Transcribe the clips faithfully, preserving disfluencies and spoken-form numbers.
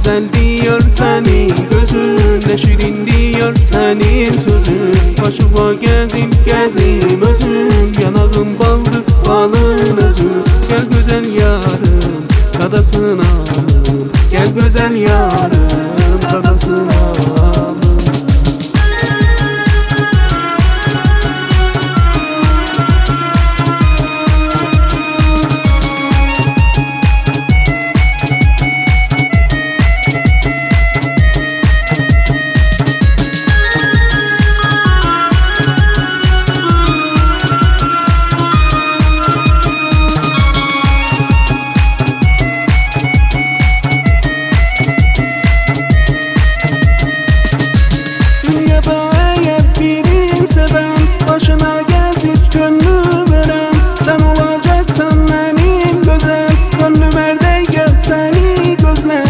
güzel diyor senin gözün, ne şirin diyor senin sözün. Başıma gezip gezim özüm, yanağım baldır balın özüm. Gel güzel yarım tadasın alım, gel güzel yarım tadasın alım. Başına gezip gönlü veren sen olacaksan benim güzel. Gönlüm erdeyken seni gözler,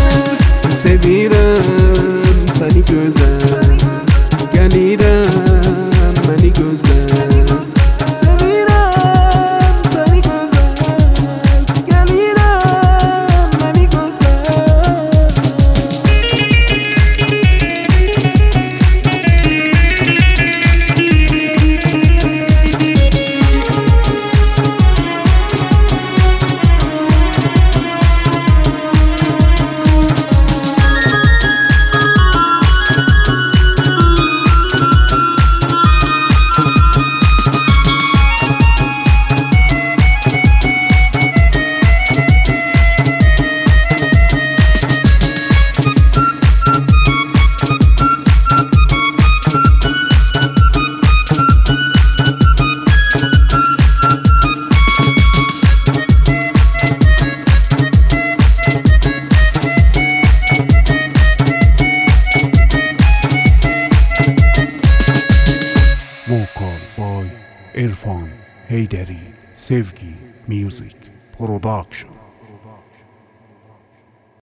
sevirem seni güzel. Gelirem beni gözler, sevirem seni güzel. Gelirem beni gözler. Vocal by İrfan Heyderi. Sevgi Music Production.